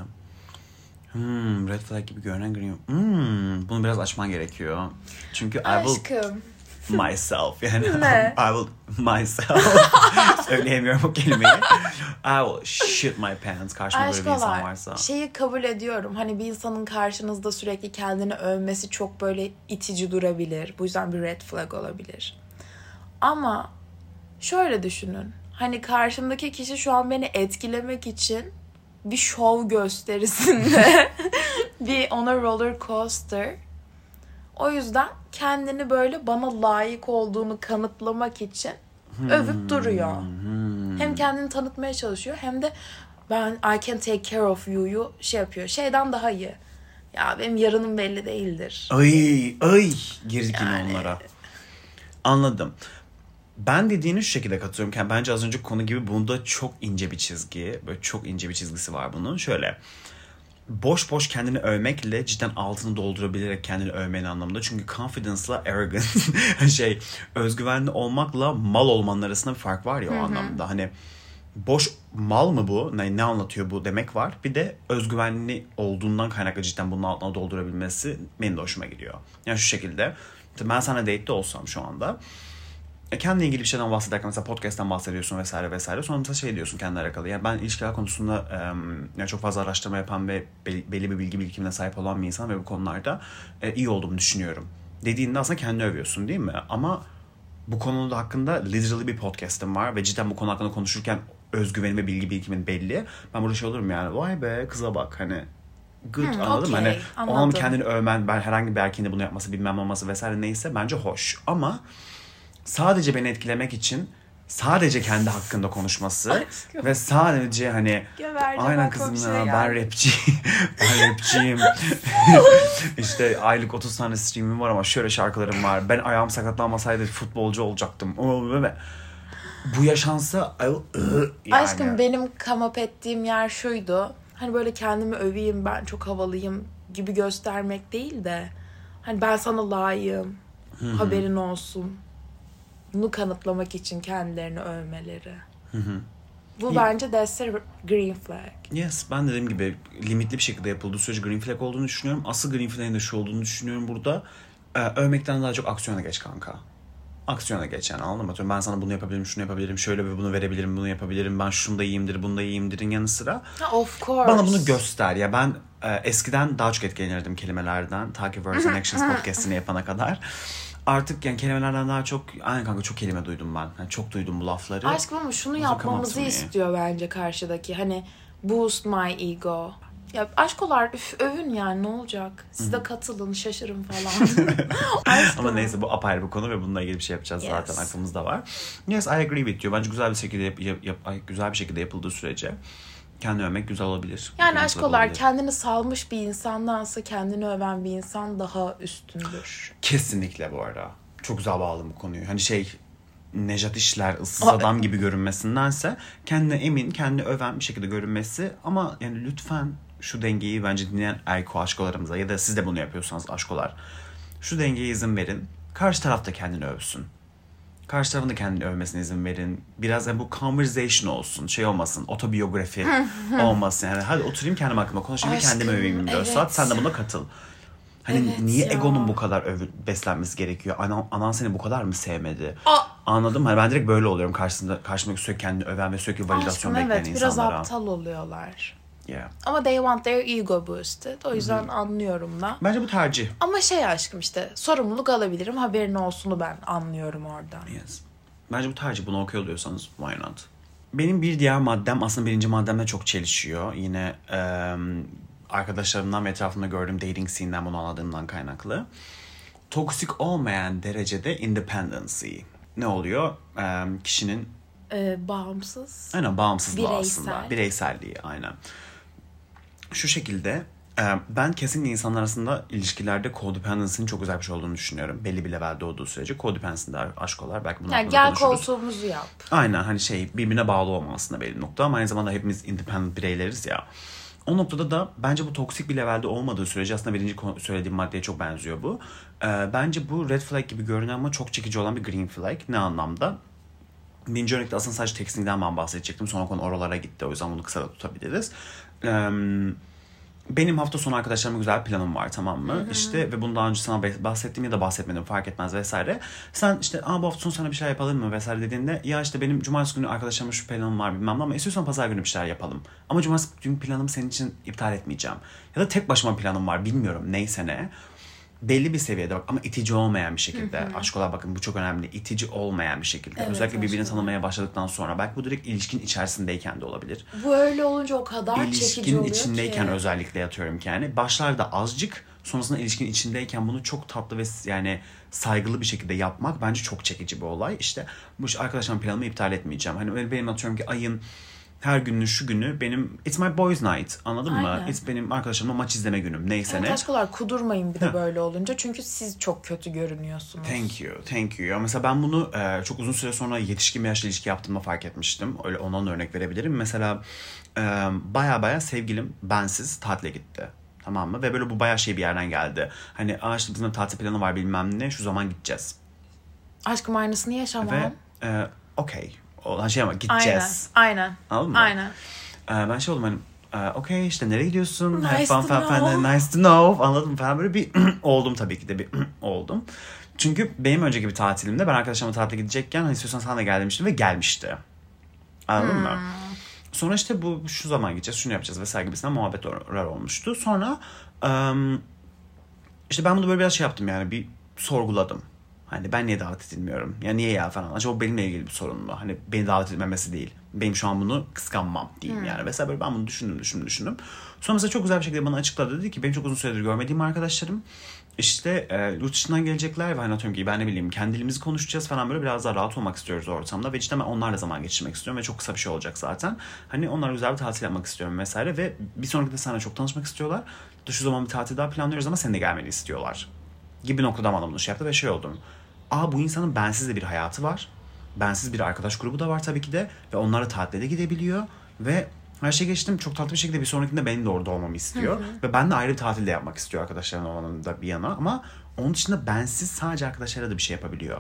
Hmm, red flag gibi görünen görünüyor. Hmm, bunu biraz açman gerekiyor. Çünkü Aşkım. I will myself yani ne? I will myself söyleyemiyorum o kelimeyi. I will shit my pants karşımda böyle bir insan varsa. Şeyi kabul ediyorum. Hani bir insanın karşınızda sürekli kendini övmesi çok böyle itici durabilir. Bu yüzden bir red flag olabilir. Ama şöyle düşünün. Hani karşımdaki kişi şu an beni etkilemek için bir şov gösterisinde bir ona roller coaster. O yüzden kendini böyle bana layık olduğunu kanıtlamak için hmm. övüp duruyor. Hmm. Hem kendini tanıtmaya çalışıyor hem de ben I can take care of you'yu şey yapıyor. Şeyden daha iyi. Ya benim yarınım belli değildir. Ay ay girdik yani. Yine onlara. Anladım. Ben dediğini şu şekilde katılıyorum. Bence az önceki konu gibi bunda çok ince bir çizgi. Böyle çok ince bir çizgisi var bunun. Şöyle. Boş boş kendini övmekle cidden altını doldurabilerek kendini övmenin anlamında. Çünkü confidence'la arrogance şey özgüvenli olmakla mal olmanın arasında bir fark var ya o Hı-hı. anlamda. Hani boş mal mı bu? Ne, ne anlatıyor bu demek var. Bir de özgüvenli olduğundan kaynaklı cidden bunun altına doldurabilmesi benim de hoşuma gidiyor. Yani şu şekilde. Ben sana date'de olsam şu anda. Kendine ilgili bir şeyden bahsederken mesela podcast'tan bahsediyorsun vesaire vesaire. Sonra mesela şey diyorsun kendine alakalı. Yani ben ilişkiler konusunda yani çok fazla araştırma yapan ve belli bir bilgi birikimine sahip olan bir insan ve bu konularda iyi olduğumu düşünüyorum. Dediğinde aslında kendini övüyorsun değil mi? Ama bu konuda hakkında literally bir podcast'ım var ve cidden bu konu hakkında konuşurken özgüvenim ve bilgi birikimin belli. Ben burada şey olurum yani vay be kıza bak hani good hmm, anladın mı? Okay, hani onun kendini övmen, ben herhangi bir erkeğin de bunu yapması bilmem olması vesaire neyse bence hoş. Ama sadece beni etkilemek için sadece kendi hakkında konuşması Aşkım. Ve sadece hani aynen kızım ya ben rapçiyim ben rapçiyim işte aylık otuz tane streamim var ama şöyle şarkılarım var ben ayağım sakatlanmasaydı futbolcu olacaktım bu yaşansa yani. Aşkım benim come up ettiğim yer şuydu hani böyle kendimi öveyim ben çok havalıyım gibi göstermek değil de hani ben sana layığım Hı-hı. haberin olsun. Bunu kanıtlamak için kendilerini övmeleri. Hı hı. Bu yeah. bence that's a green flag. Yes, ben dediğim gibi limitli bir şekilde yapıldığı sürece green flag olduğunu düşünüyorum. Asıl green flag'in de şu olduğunu düşünüyorum burada. Ee, övmekten daha çok aksiyona geç kanka. Aksiyona geç yani anladın mı? Atıyorum ben sana bunu yapabilirim, şunu yapabilirim, şöyle bir bunu verebilirim, bunu yapabilirim. Ben şunda iyiyimdir, bunda iyiyimdirin yanı sıra. Of course. Bana bunu göster. Ya ben e, eskiden daha çok etkilenirdim kelimelerden. Ta ki Words and Actions podcast'ini yapana kadar. Artık yani kelimelerden daha çok aynen kanka çok kelime duydum ben. Yani çok duydum bu lafları. Aşkım ama şunu yapmamızı istiyor bence karşıdaki. Hani boost my ego. Ya aşkolar üf, övün yani ne olacak? Siz de katılın şaşırın falan. Ama neyse bu apayrı bir konu ve bununla ilgili bir şey yapacağız yes. zaten aklımızda var. Yes I agree with you. Bence güzel bir şekilde yap, yap, yap, güzel bir şekilde yapıldığı sürece kendini övmek güzel olabilir. Yani aşkolar kendini salmış bir insandansa kendini öven bir insan daha üstündür. Kesinlikle bu arada. Çok güzel bağladım bu konuyu. Hani şey Nejat İşler ıssız adam gibi görünmesindense kendine emin, kendini öven bir şekilde görünmesi ama yani lütfen şu dengeyi bence dinleyen erko aşkolarımıza ya da siz de bunu yapıyorsanız aşkolar şu dengeye izin verin. Karşı taraf da kendini övsün. Karşı tarafın da kendini övmesine izin verin. Biraz yani bu conversation olsun. Şey olmasın. Otobiyografi olmasın. Yani hadi oturayım kendim hakkında konuşayım. Aşkım, kendime öveyim dört evet. saat. Sen de buna katıl. Hani evet niye ya. Egonun bu kadar övü, beslenmesi gerekiyor? Anan, anan seni bu kadar mı sevmedi? Aa. Anladın mı? Hani ben direkt böyle oluyorum. Karşısında, karşımdaki sürekli kendini öven ve sürekli validasyon bekleyen evet, insanlara. Biraz aptal oluyorlar. Yeah. Ama they want their ego boosted. O yüzden Hı-hı. anlıyorum da. Bence bu tercih. Ama şey aşkım işte sorumluluk alabilirim haberin olsunu ben anlıyorum oradan. Yes. Bence bu tercih, bunu okuyor oluyorsanız why not? Benim bir diğer maddem aslında birinci maddemle çok çelişiyor. Yine e, arkadaşlarımdan ve etrafımda gördüğüm dating scene'den bunu anladığımdan kaynaklı. Toksik olmayan derecede independency. Ne oluyor? E, kişinin Ee, bağımsız. aynen bağımsızlığı Bireysel. aslında. Bireyselliği aynen. Şu şekilde ben kesinlikle insanlar arasında ilişkilerde codependency'nin çok güzel bir şey olduğunu düşünüyorum. Belli bir levelde olduğu sürece codependency'de aşk olar. Belki bunu yani gel koltuğumuzu yap. Aynen hani şey birbirine bağlı olma aslında belli nokta ama aynı zamanda hepimiz independent bireyleriz ya. O noktada da bence bu toksik bir levelde olmadığı sürece aslında birinci söylediğim maddeye çok benziyor bu. Ee, bence bu red flag gibi görünen ama çok çekici olan bir green flag. Ne anlamda? Birinci örnekte aslında sadece texting'den ben bahsedecektim. Sonra konu oralara gitti. O yüzden bunu kısa tutabiliriz. Ee, Benim hafta sonu arkadaşlarımla güzel bir planım var, tamam mı? Hı-hı. İşte ve bunu daha önce sana bahsettim ya da bahsetmedim fark etmez vesaire. Sen işte aa bu hafta sonu sana bir şey yapalım mı vesaire dediğinde ya işte benim cumartesi günü arkadaşlarımla şu planım var bilmem ne ama istiyorsan pazar günü bir şeyler yapalım. Ama cumartesi günü planımı senin için iptal etmeyeceğim. Ya da tek başıma planım var bilmiyorum neyse ne. Belli bir seviyede bak ama itici olmayan bir şekilde. Hı-hı. Aşkolar bakın bu çok önemli. İtici olmayan bir şekilde. Evet, özellikle birbirini aşkım. Tanımaya başladıktan sonra. Belki bu direkt ilişkin içerisindeyken de olabilir. Bu öyle olunca o kadar ilişkin çekici oluyor İlişkin içindeyken ki. özellikle yatıyorum ki yani. Başlarda azıcık, sonrasında ilişkin içindeyken bunu çok tatlı ve yani saygılı bir şekilde yapmak bence çok çekici bir olay. İşte bu arkadaşlarım planımı iptal etmeyeceğim. Hani benim atıyorum ki ayın her günün şu günü benim it's my boys night, anladın Aynen. mı? It's benim arkadaşlarımla maç izleme günüm neyse evet, ne. Aşkolar kudurmayın bir de böyle olunca çünkü siz çok kötü görünüyorsunuz. Thank you, thank you. Ya mesela ben bunu e, çok uzun süre sonra yetişkin bir yaşta ilişki yaptığımda fark etmiştim. Öyle ondan örnek verebilirim. Mesela e, baya baya sevgilim bensiz tatile gitti. Tamam mı? Ve böyle bu bayağı şey bir yerden geldi. Hani aa işte bizim tatil planı var bilmem ne şu zaman gideceğiz. Aşkım aynısını yaşamam. Ve e, okey. Olan şey ama gideceğiz. Aynen. Aynen. Anladın mı? Aynen. Ee, ben şey oldum hani e, okey işte nereye gidiyorsun? Nice Have fun to falan know. falan. Nice to know. Anladın mı falan böyle bir oldum tabii ki de bir oldum. Çünkü benim önceki bir tatilimde ben arkadaşlarımla tatile gidecekken hani istiyorsan sen de gel demiştim ve gelmişti. Anladın hmm. mı? Sonra işte bu şu zaman gideceğiz, şunu yapacağız vesaire gibisinden muhabbetler olmuştu. Sonra um, işte ben bunu böyle biraz şey yaptım yani bir sorguladım. Hani ben niye davet edilmiyorum? Ya niye ya falan. Acaba benimle ilgili bir sorun mu? Hani beni davet edilmemesi değil. Benim şu an bunu kıskanmam diyeyim hmm. yani. Mesela böyle ben bunu düşündüm düşündüm düşündüm. Sonra mesela çok güzel bir şekilde bana açıkladı. Dedi ki benim çok uzun süredir görmediğim arkadaşlarım işte e, yurt dışından gelecekler ve hani atıyorum ki ben ne bileyim kendi dilimizi konuşacağız falan böyle biraz daha rahat olmak istiyoruz ortamda. Ve cidden ben onlarla zaman geçirmek istiyorum ve çok kısa bir şey olacak zaten. Hani onlarla güzel bir tatil yapmak istiyorum vesaire ve bir sonraki de seninle çok tanışmak istiyorlar. Şu zaman bir tatil daha planlıyoruz ama senin de gelmeni istiyorlar. Gibi noktada bana bunu şey yaptı ve şey oldum. Aa bu insanın bensiz de bir hayatı var. Bensiz bir arkadaş grubu da var tabii ki de. Ve onlarla tatile de gidebiliyor. Ve her şey geçtim çok tatlı bir şekilde bir sonrakinde benim de orada olmamı istiyor. Hı hı. Ve ben de ayrı bir tatil de yapmak istiyor arkadaşlarımla olanın da bir yana. Ama onun dışında bensiz sadece arkadaşlarıyla da bir şey yapabiliyor.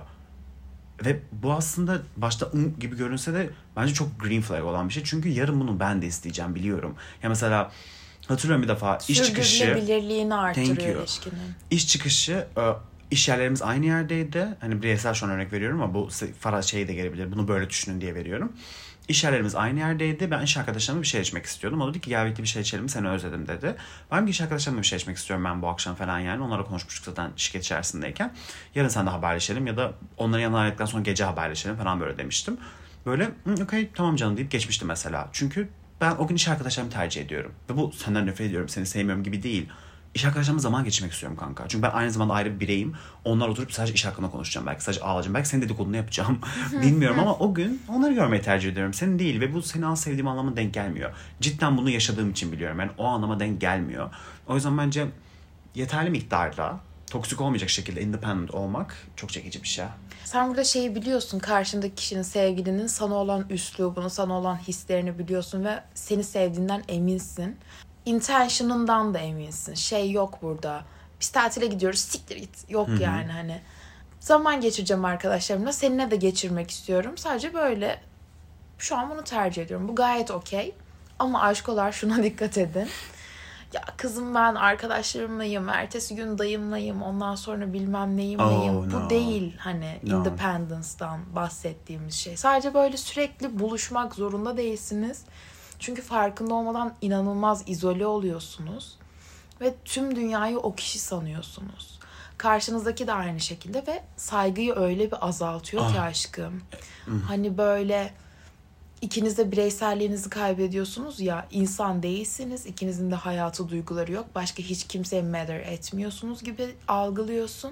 Ve bu aslında başta um gibi görünse de bence çok green flag olan bir şey. Çünkü yarın bunu ben de isteyeceğim biliyorum. Ya mesela hatırlıyorum bir defa iş çıkışı. Sürdürülebilirliğini artırıyor ilişkinin. İş çıkışı İş yerlerimiz aynı yerdeydi. Hani bireysel şu an örnek veriyorum ama bu faraz şeyi de gelebilir. Bunu böyle düşünün diye veriyorum. İş yerlerimiz aynı yerdeydi. Ben iş arkadaşlarımla bir şey içmek istiyordum. O dedi ki gel birlikte bir şey içelim seni özledim dedi. Ben de iş arkadaşlarımla bir şey içmek istiyorum ben bu akşam falan yani. Onlarla konuşmuştuk zaten şirket içerisindeyken. Yarın sen de haberleşelim ya da onların yanına ayrıldıktan sonra gece haberleşelim falan böyle demiştim. Böyle okey tamam canım deyip geçmiştim mesela. Çünkü ben o gün iş arkadaşlarımı tercih ediyorum. Ve bu senden nefret ediyorum seni sevmiyorum gibi değil. İş arkadaşlarımla zaman geçirmek istiyorum kanka. Çünkü ben aynı zamanda ayrı bir bireyim. Onlar oturup sadece iş hakkında konuşacağım. Belki sadece ağlayacağım. Belki senin dedikodunu yapacağım. Bilmiyorum ama o gün onları görmeyi tercih ediyorum. Senin değil ve bu seni az sevdiğim anlamına denk gelmiyor. Cidden bunu yaşadığım için biliyorum. Yani o anlama denk gelmiyor. O yüzden bence yeterli miktarda toksik olmayacak şekilde independent olmak çok çekici bir şey. Sen burada şeyi biliyorsun. Karşındaki kişinin, sevgilinin sana olan üslubunu, sana olan hislerini biliyorsun ve seni sevdiğinden eminsin. Intention'ından da eminsin. Şey yok burada. Biz tatile gidiyoruz. Siktir git. Yok Hı-hı. yani hani. Zaman geçireceğim arkadaşlarımla. Seninle de geçirmek istiyorum. Sadece böyle şu an bunu tercih ediyorum. Bu gayet okey. Ama aşkolar şuna dikkat edin. Ya kızım ben arkadaşlarımlayım. Ertesi gün dayımlayım. Ondan sonra bilmem neyimlayım. Oh, Bu no. değil hani no. independence'dan bahsettiğimiz şey. Sadece böyle sürekli buluşmak zorunda değilsiniz. Çünkü farkında olmadan inanılmaz izole oluyorsunuz. Ve tüm dünyayı o kişi sanıyorsunuz. Karşınızdaki de aynı şekilde ve saygıyı öyle bir azaltıyor Ah. ki aşkım. Hani böyle ikiniz de bireyselliğinizi kaybediyorsunuz ya, insan değilsiniz. İkinizin de hayatı, duyguları yok. Başka hiç kimseye matter etmiyorsunuz gibi algılıyorsun.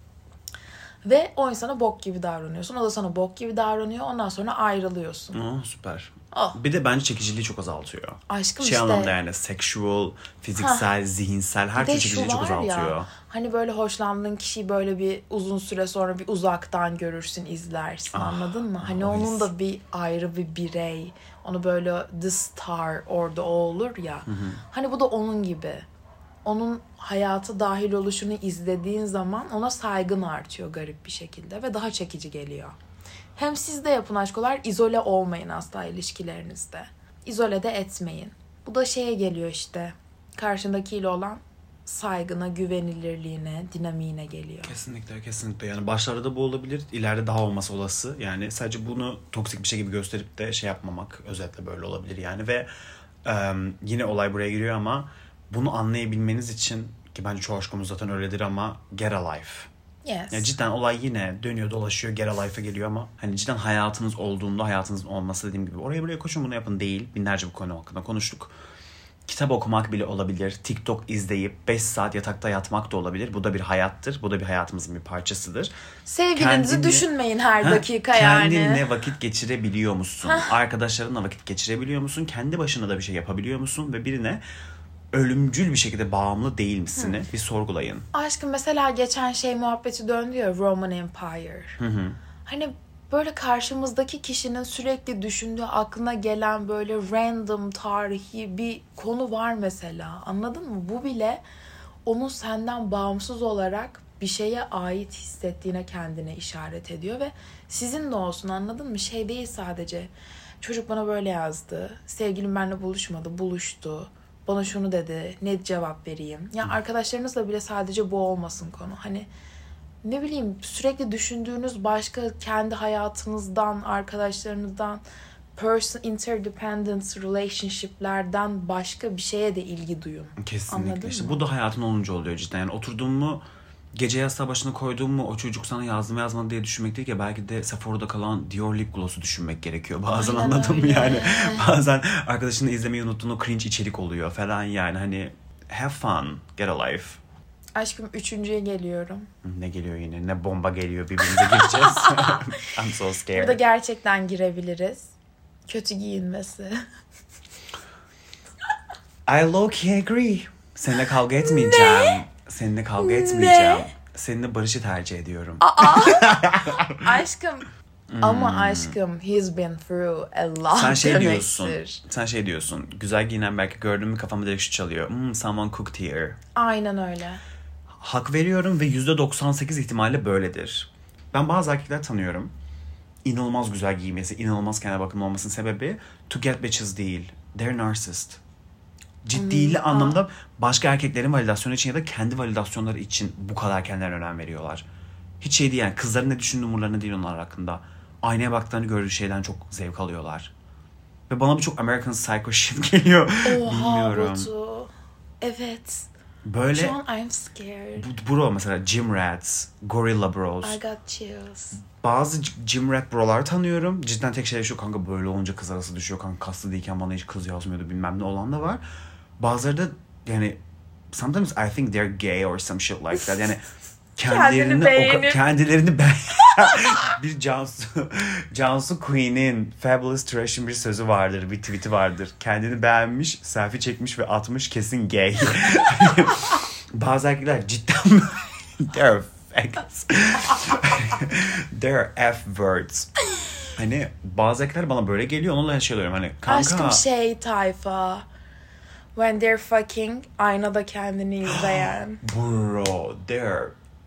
Ve o insana bok gibi davranıyorsun. O da sana bok gibi davranıyor. Ondan sonra ayrılıyorsun. Aa, süper. Oh. Bir de bence çekiciliği çok azaltıyor. Aşkım şey işte. anlamda yani sexual, fiziksel, zihinsel her Bir de türlü şu çekiciliği çok var azaltıyor. ya, hani böyle hoşlandığın kişiyi böyle bir uzun süre sonra bir uzaktan görürsün, izlersin, Ah, anladın mı? Hani o onun his. da bir ayrı bir birey. Onu böyle the star orada o olur ya. Hani bu da onun gibi. Onun hayata dahil oluşunu izlediğin zaman ona saygın artıyor garip bir şekilde ve daha çekici geliyor. Hem siz de yapın aşkolar, izole olmayın asla ilişkilerinizde. İzole de etmeyin. Bu da şeye geliyor işte. Karşındakiyle olan saygına, güvenilirliğine, dinamiğine geliyor. Kesinlikle kesinlikle yani başlarda bu olabilir, ileride daha olması olası. Yani sadece bunu toksik bir şey gibi gösterip de şey yapmamak, özetle böyle olabilir yani. Ve e, yine olay buraya giriyor ama bunu anlayabilmeniz için, ki bence çoğu aşkımız zaten öyledir ama, get a life. Yes. Yani cidden olay yine dönüyor dolaşıyor, get a life'a geliyor ama hani cidden hayatınız olduğunda, hayatınızın olması dediğim gibi oraya buraya koşun bunu yapın değil. Binlerce bu konu hakkında konuştuk. Kitap okumak bile olabilir. TikTok izleyip beş saat yatakta yatmak da olabilir. Bu da bir hayattır. Bu da bir hayatımızın bir parçasıdır. Sevgilinizi Kendini- düşünmeyin her Ha, dakika yani. Kendinle vakit geçirebiliyor musun? Arkadaşlarınla vakit geçirebiliyor musun? Kendi başına da bir şey yapabiliyor musun? Ve birine ölümcül bir şekilde bağımlı değil misini bir sorgulayın. Aşkım mesela geçen şey muhabbeti döndü ya, Roman Empire. Hı hı. Hani böyle karşımızdaki kişinin sürekli düşündüğü, aklına gelen böyle random tarihi bir konu var mesela. Anladın mı? Bu bile onun senden bağımsız olarak bir şeye ait hissettiğine kendine işaret ediyor ve sizin de olsun, anladın mı? Şey değil sadece çocuk bana böyle yazdı, sevgilim benimle buluşmadı, buluştu, bana şunu dedi, ne cevap vereyim? Ya arkadaşlarınızla bile sadece bu olmasın konu. Hani ne bileyim, sürekli düşündüğünüz başka kendi hayatınızdan, arkadaşlarınızdan, person interdependent relationship'lerden başka bir şeye de ilgi duyun. Kesinlikle. Anladın İşte mı? bu da hayatın olunca oluyor cidden. Yani oturdun mu, gece yastığa başına koyduğun mu o çocuk sana yazdı mı yazmadı diye düşünmek değil ki, belki de Sephora'da kalan Dior lip gloss'u düşünmek gerekiyor. Bazen Aynen anladın mı öyle. yani? Bazen arkadaşınla izlemeyi unuttuğun o cringe içerik oluyor falan yani. Hani have fun, get a life. Aşkım üçüncüye geliyorum. Ne geliyor yine? Ne bomba geliyor, birbirimize gireceğiz. I'm so scared. Burada gerçekten girebiliriz. Kötü giyinmesi. I low-key agree. Seninle kavga etmeyeceğim. Seninle kavga etmeyeceğim. Seninle barışı tercih ediyorum. Aşkım. Ama aşkım, he's been through a lot Sen şey demektir. diyorsun. Sen şey diyorsun. Güzel giyinen belki gördün mü kafamı direkt şu çalıyor. Hmm, someone cooked here. Aynen öyle. Hak veriyorum ve yüzde doksan sekiz ihtimalle böyledir. Ben bazı erkekler tanıyorum. İnanılmaz güzel giymesi, inanılmaz kendine bakımlı olmasının sebebi to get bitches değil. They're narcissist. Ciddi Hmm, anlamda başka erkeklerin validasyonu için ya da kendi validasyonları için bu kadar kendilerine önem veriyorlar. Hiç şey değil yani, kızların ne düşündüğü umurlarında değil onlar hakkında. Aynaya baktıklarını gördüğü şeyden çok zevk alıyorlar. Ve bana bu çok American Psycho shit geliyor. Oha Bilmiyorum. Batu. Evet. Böyle Şu an I'm scared. bu- bro mesela gym rats, gorilla bros. I got chills. Bazı g- gym rat brolar tanıyorum. Cidden tek şey şu, kanka böyle olunca kız arası düşüyor. Kanka kaslı değilken bana hiç kız yazmıyordu bilmem ne olan da var. Bazıları da yani sometimes I think they're gay or some shit like that. Yani kendilerini Kendini o ka- beğenip. kendilerini ben bir Cansu Cansu Queen'in Fabulous Trash'in bir sözü vardır, bir tweet'i vardır. Kendini beğenmiş, selfie çekmiş ve atmış, kesin gay. Bazı erkekler cidden they're facts. They're F words. Hani bazı erkekler bana böyle geliyor, onunla şey oluyorum hani kanka. Aşkım şey tayfa. When they're fucking, aynada kendini izleyen. Bro, they're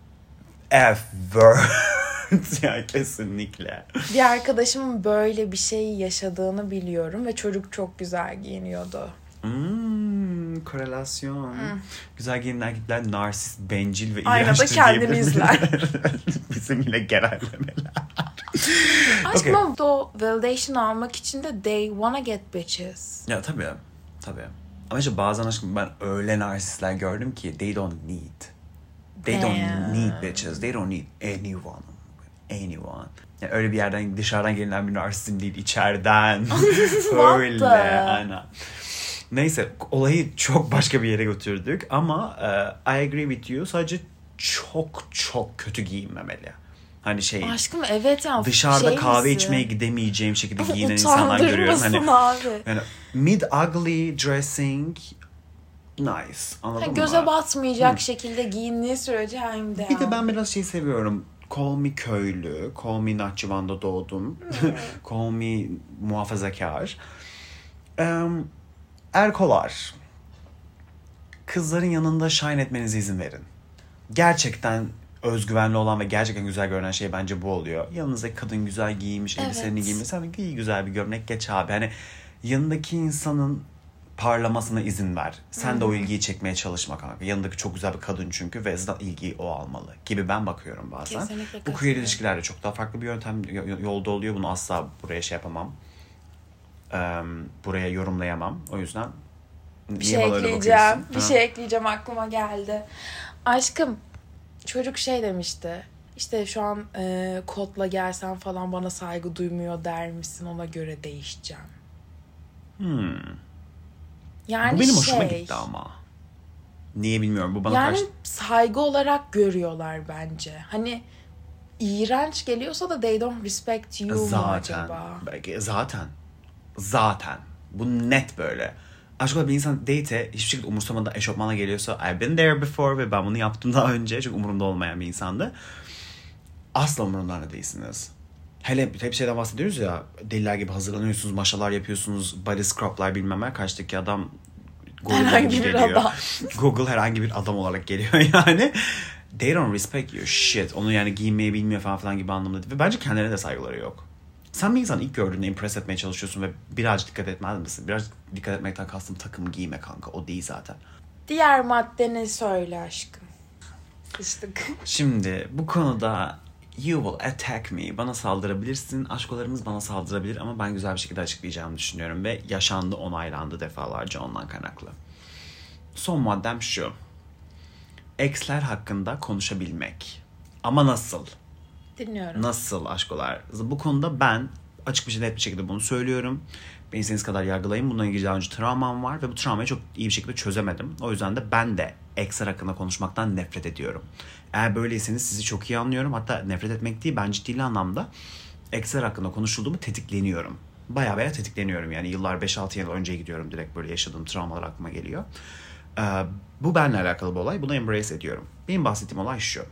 F words. Ya kesinlikle. Bir arkadaşımın böyle bir şey yaşadığını biliyorum ve çocuk çok güzel giyiniyordu. Hmm, korelasyon. Güzel giyinen erkekler narsist, bencil ve Aynada iğrençtir kendini diyebiliriz. izler. Bizim yine genellemeler. Aşkım Okay. ama o validation almak için de they wanna get bitches. Ya tabii. Tabii. Ama işte bazen aşkım ben öyle narsistler gördüm ki they don't need. They don't Yeah. need bitches. They don't need anyone. Anyone. Yani öyle bir yerden dışarıdan gelinen bir narsistin değil, içeriden. Öyle. the? Aynen. Neyse, olayı çok başka bir yere götürdük ama uh, I agree with you. Sadece çok çok kötü giyinmemeli. Hani şey, Aşkım evet ya. dışarıda şey kahve misin? içmeye gidemeyeceğim şekilde giyinen insanlar görüyorum. Hani abi. yani mid ugly dressing nice. Anladın Yani mı? göze batmayacak Hı. şekilde giyindiği sürece hem de. Bir de ben biraz şey seviyorum. Call me köylü, call me Nahçıvan'da doğdum, call me muhafazakar. Um, erkolar, kızların yanında shine etmenize izin verin. Gerçekten özgüvenli olan ve gerçekten güzel görünen şey bence bu oluyor. Yanınızdaki kadın güzel giymiş, evet. elbiselerini giymiş. Sen giy güzel bir gömlek, geç abi. Hani yanındaki insanın parlamasına izin ver. Sen Hı-hı. de o ilgiyi çekmeye çalışma kanka. Yanındaki çok güzel bir kadın çünkü ve zaten ilgiyi o almalı gibi ben bakıyorum bazen. Kesinlikle bu queer ilişkilerde çok daha farklı bir yöntem yolda oluyor. Bunu asla buraya şey yapamam. Um, buraya yorumlayamam. O yüzden bir şey ekleyeceğim. Bir ha? şey ekleyeceğim aklıma geldi. Aşkım çocuk şey demişti. İşte şu an e, kotla gelsen falan bana saygı duymuyor der misin? Ona göre değişeceğim. Hmm. Yani bu benim şey, hoşuma gitti ama. Niye bilmiyorum. Bu bana yani karşı... saygı olarak görüyorlar bence. Hani iğrenç geliyorsa da they don't respect you zaten, mu acaba? Belki, zaten. Zaten. Bu net böyle. Aşkım bir insan date'e hiçbir şekilde umursamadan eşofmanla geliyorsa I've been there before ve ben bunu yaptım daha önce. Çünkü umurumda olmayan bir insandı. Asla umurumda değilsiniz. Hele hep şeyden bahsediyoruz ya, deliler gibi hazırlanıyorsunuz, maşalar yapıyorsunuz, body scrub'lar bilmem ne. Karşıdaki adam Google herhangi bir geliyor. Adam. Google herhangi bir adam olarak geliyor yani. They don't respect your shit. Onu yani giymeyi bilmiyor falan filan gibi anlamda değil. Ve bence kendilerine de saygıları yok. Sen bir insanı ilk gördüğünde impress etmeye çalışıyorsun ve birazcık dikkat etmez misin? Biraz dikkat etmekten kastım takım giyme kanka. O değil zaten. Diğer maddeni söyle aşkım. Sıçtık. Şimdi bu konuda you will attack me. Bana saldırabilirsin. Aşkolarımız bana saldırabilir ama ben güzel bir şekilde açıklayacağımı düşünüyorum. Ve yaşandı, onaylandı defalarca ondan kaynaklı. Son maddem şu. Ex'ler hakkında konuşabilmek. Ama nasıl? Dinliyorum. Nasıl aşkolar? Bu konuda ben açık bir şey, net bir şekilde bunu söylüyorum. Beni istediğiniz kadar yargılayın. Bundan ilgili daha önce travmam var ve bu travmayı çok iyi bir şekilde çözemedim. O yüzden de ben de ex'ler hakkında konuşmaktan nefret ediyorum. Eğer böyleyseniz sizi çok iyi anlıyorum. Hatta nefret etmek değil, ben ciddi anlamda ex'ler hakkında konuşulduğumu tetikleniyorum. Baya baya tetikleniyorum yani. Yıllar beş altı yıl önce gidiyorum, direkt böyle yaşadığım travmalar aklıma geliyor. Ee, bu benimle alakalı bir olay. Bunu embrace ediyorum. Benim bahsettiğim olay şu.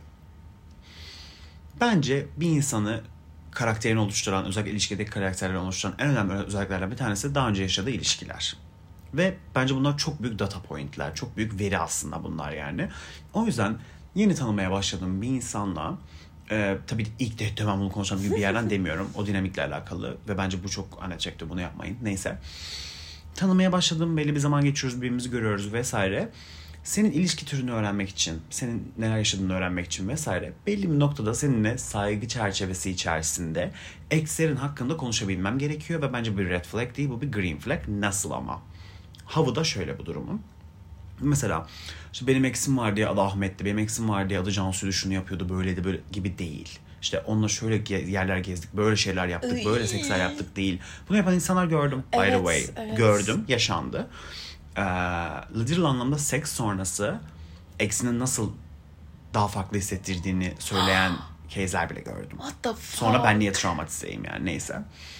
Bence bir insanı karakterini oluşturan, özellikle ilişkideki karakterlerini oluşturan en önemli özelliklerden bir tanesi daha önce yaşadığı ilişkiler. Ve bence bunlar çok büyük data pointler, çok büyük veri aslında bunlar yani. O yüzden yeni tanımaya başladığım bir insanla, e, tabii ilk de hemen bunu konuşan gibi bir yerden demiyorum. O dinamikle alakalı ve bence bu çok unattractive, bunu yapmayın. Neyse. Tanımaya başladığım, belli bir zaman geçiyoruz, birbirimizi görüyoruz vesaire. Senin ilişki türünü öğrenmek için, senin neler yaşadığını öğrenmek için vesaire belli bir noktada seninle saygı çerçevesi içerisinde ex'lerin hakkında konuşabilmem gerekiyor ve bence bir red flag değil, bu bir green flag. Nasıl ama? Havada şöyle bu durumun. Mesela işte benim ex'im var diye adı Ahmet'ti, benim ex'im var diye adı Cansu'ydu, şunu yapıyordu, böyleydi, böyle gibi değil. İşte onunla şöyle yerler gezdik, böyle şeyler yaptık, böyle seksler yaptık değil. Bunu yapan insanlar gördüm, by evet, the way. Evet. Gördüm, yaşandı. Ee, literal anlamda seks sonrası ex'inin nasıl daha farklı hissettirdiğini söyleyen case'ler bile gördüm. What the fuck? Sonra ben niye travmatizeyim yani, neyse.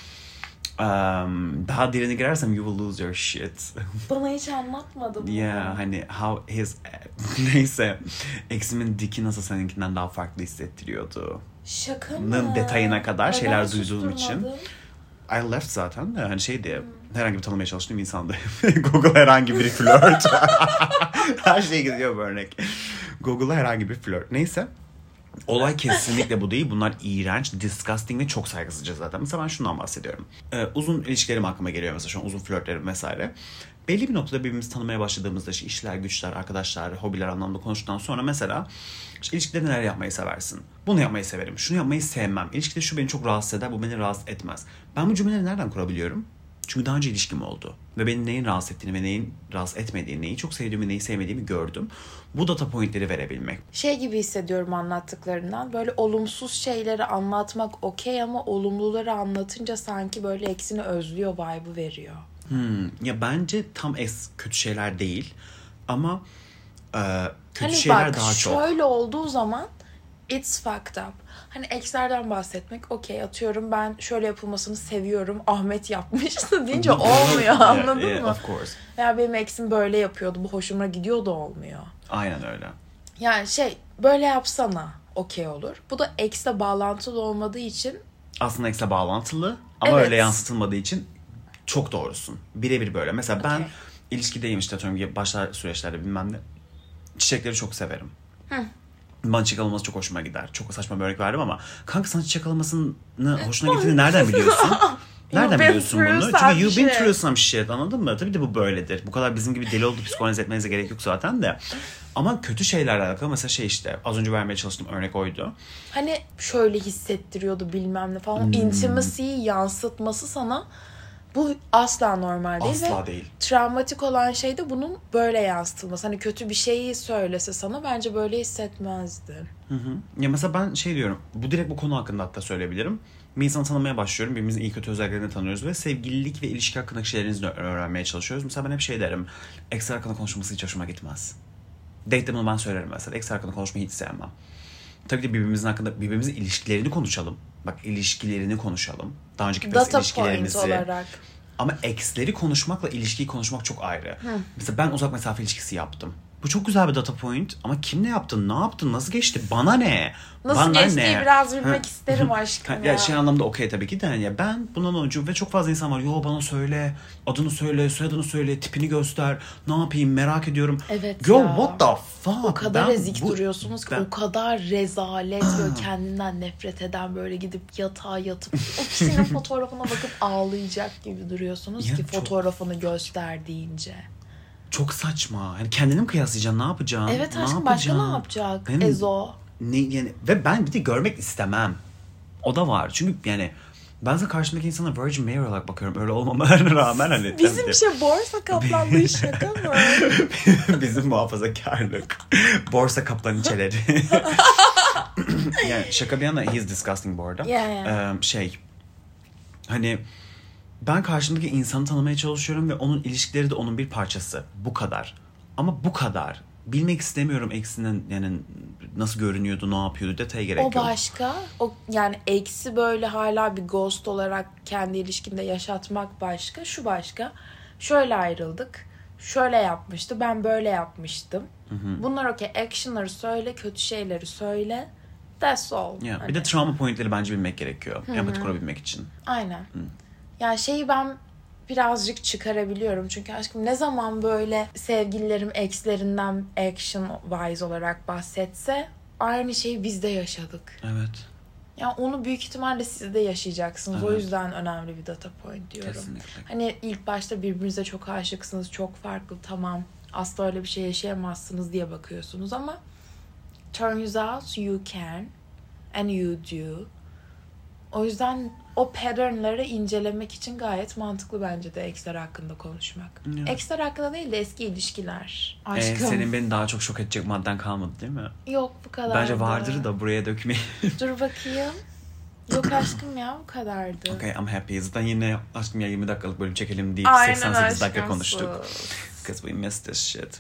Um, daha derine girersem you will lose your shit. Bana hiç anlatmadın. Ya yeah, hani how his neyse ex'imin diki nasıl seninkinden daha farklı hissettiriyordu. Şaka mı? Detayına kadar Ay, şeyler duyduğum için. I left zaten de hani şeydi, hmm. herhangi bir tanımaya çalıştığım insandı. Google herhangi bir flört. Her şey gidiyor bu örnek. Google'da herhangi bir flört. Neyse. Olay kesinlikle bu değil. Bunlar iğrenç, disgusting ve çok saygısızca zaten. Mesela ben şundan bahsediyorum. Ee, uzun ilişkilerim aklıma geliyor mesela, şu an uzun flörtlerim vesaire. Belli bir noktada birbirimizi tanımaya başladığımızda işte işler, güçler, arkadaşlar, hobiler anlamda konuştuktan sonra mesela işte ilişkide neler yapmayı seversin? Bunu yapmayı severim. Şunu yapmayı sevmem. İlişkide şu beni çok rahatsız eder, bu beni rahatsız etmez. Ben bu cümleleri nereden kurabiliyorum? Çünkü daha önce ilişkim oldu. Ve beni neyin rahatsız ettiğini ve neyin rahatsız etmediğini, neyi çok sevdiğimi, neyi sevmediğimi gördüm. Bu data pointleri verebilmek. Şey gibi hissediyorum anlattıklarından. Böyle olumsuz şeyleri anlatmak okey ama olumluları anlatınca sanki böyle eksini özlüyor vibe'ı veriyor. Hmm, ya bence tam es kötü şeyler değil. Ama e, kötü hani şeyler bak, daha çok. şöyle olduğu zaman it's fucked up. Hani ekslerden bahsetmek okey, atıyorum ben şöyle yapılmasını seviyorum, Ahmet yapmıştı deyince olmuyor, anladın yeah, yeah, mı? of course. Veya benim eksim böyle yapıyordu, bu hoşuma gidiyor da olmuyor. Aynen öyle. Yani şey, böyle yapsana okey olur. Bu da eksle bağlantılı olmadığı için. Aslında eksle bağlantılı ama Evet. öyle yansıtılmadığı için çok doğrusun. Birebir böyle. Mesela ben Okay. ilişkideyim işte, atıyorum başlar süreçlerde bilmem ne. Çiçekleri çok severim. Hı. Bana çiçek alınması çok hoşuma gider. Çok saçma bir örnek verdim ama kanka sana çiçek alınmasını hoşuna gittiğini nereden biliyorsun? Nereden been biliyorsun bunu? through Çünkü some you've been shit. through some shit, anladın mı? Tabii de bu böyledir. Bu kadar bizim gibi deli olup psikolojik etmenize gerek yok zaten de. Ama kötü şeylerle alakalı mesela şey işte az önce vermeye çalıştığım örnek oydu. Hani şöyle hissettiriyordu bilmem ne falan. Hmm. Intimacy'yi yansıtması sana, bu asla normal değil. Asla ve değil. travmatik olan şey de bunun böyle yansıtılması. Hani kötü bir şeyi söylese sana bence böyle hissetmezdin. Hı hı. Ya mesela ben şey diyorum. Bu direkt bu konu hakkında hatta söyleyebilirim. Bir insanı tanımaya başlıyorum. Birbirimizin iyi kötü özelliklerini tanıyoruz ve sevgililik ve ilişki hakkındaki şeylerinizi öğrenmeye çalışıyoruz. Mesela ben hep şey derim. Ex hakkında konuşması hiç hoşuma gitmez. Date'de bunu ben söylerim mesela. Ex hakkında konuşmayı hiç sevmem. Tabii ki birbirimizin hakkında, birbirimizin ilişkilerini konuşalım. Bak, ilişkilerini konuşalım. Daha önceki Data point ilişkilerimizi. olarak. Ama ex'leri konuşmakla ilişkiyi konuşmak çok ayrı. Hı. Mesela ben uzak mesafe ilişkisi yaptım. Bu çok güzel bir data point ama kimle yaptın, ne yaptın, nasıl geçti, bana ne? Nasıl bana geçtiği ne? biraz bilmek isterim aşkım ya. Ya şey anlamda okey tabii ki de yani ya ben bundan önce ve çok fazla insan var. Yo bana söyle, adını söyle, soyadını söyle, tipini göster, ne yapayım merak ediyorum. Evet Yo ya. what the fuck? O kadar Ben ezik bu- duruyorsunuz ki ben- o kadar rezalet ve kendinden nefret eden, böyle gidip yatağa yatıp o kişinin fotoğrafına bakıp ağlayacak gibi duruyorsunuz Ya ki çok- fotoğrafını göster deyince. Çok saçma. Hani kendini mi kıyaslayacaksın? Ne yapacaksın? Evet Ne aşkım, başka ne yapacaksın? yapacak? Benim- Ezo. Ne, yani, ve ben bir de görmek istemem. O da var. Çünkü yani ben de karşımdaki insana Virgin Mary olarak bakıyorum. Öyle olmamalarına rağmen hani. Bizim şey borsa kaplanlığı şaka mı? Bizim muhafazakarlık. Borsa kaplançeleri. Yani şaka bir yana, he's disgusting bu arada. Yeah, yeah. Ee, şey hani ben karşımdaki insanı tanımaya çalışıyorum ve onun ilişkileri de onun bir parçası. Bu kadar. Ama bu kadar. Bilmek istemiyorum eksinin yani nasıl görünüyordu, ne yapıyordu, detaya gerek O yok. başka. O yani eksi böyle hala bir ghost olarak kendi ilişkimde yaşatmak başka. Şu başka. Şöyle ayrıldık. Şöyle yapmıştı. Ben böyle yapmıştım. Hı hı. Bunlar okey. Action'ları söyle. Kötü şeyleri söyle. That's all. Ya, Hani. bir de trauma pointleri bence bilmek gerekiyor. Empati kurabilmek için. Aynen. Yani şeyi ben birazcık çıkarabiliyorum. Çünkü aşkım ne zaman böyle sevgililerim exlerinden action wise olarak bahsetse aynı şeyi biz de yaşadık. Evet. Yani onu büyük ihtimalle siz de yaşayacaksınız. Evet. O yüzden önemli bir data point diyorum. Kesinlikle. Hani ilk başta birbirinize çok aşıksınız, çok farklı, tamam asla öyle bir şey yaşayamazsınız diye bakıyorsunuz ama turns out you can and you do. O yüzden o patternları incelemek için gayet mantıklı bence de exler hakkında konuşmak. Evet. Exler hakkında değil de eski ilişkiler. Ee, Aşkım. senin beni daha çok şok edecek madden kalmadı değil mi? Yok bu kadar. Bence vardır da buraya dökmeyin. Dur bakayım. Yok aşkım ya bu kadardı. Okay, I'm happy. Zaten yine aşkım ya yirmi dakikalık bölüm çekelim deyip Aynen seksen sekiz dakika aşkım, konuştuk. sus. Because we missed this shit.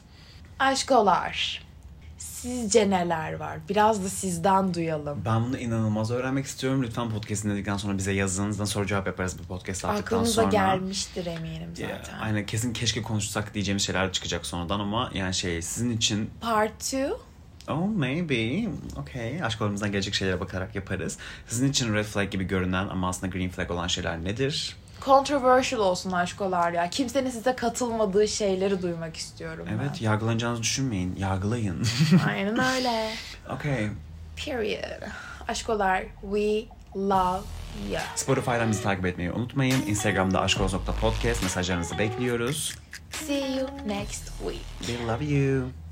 Aşkolar. Sizce neler var? Biraz da sizden duyalım. Ben bunu inanılmaz öğrenmek istiyorum. Lütfen podcast'ini dinledikten sonra bize yazın. Zaten soru cevap yaparız bu podcast attıktan Aklınıza sonra. gelmiştir eminim zaten. Yeah, aynen, kesin keşke konuşsak diyeceğimiz şeyler çıkacak sonradan ama yani şey sizin için Part two. oh maybe okay aşklarımızdan gelecek şeylere bakarak yaparız. Sizin için red flag gibi görünen ama aslında green flag olan şeyler nedir? Controversial olsun aşkolar ya. Kimsenin size katılmadığı şeyleri duymak istiyorum ben. Evet, yargılanacağınızı düşünmeyin. Yargılayın. Aynen öyle. Okay. Period. Aşkolar, we love you. Spotify'dan bizi takip etmeyi unutmayın. Instagram'da aşkoz nokta podcast mesajlarınızı bekliyoruz. See you next week. We love you.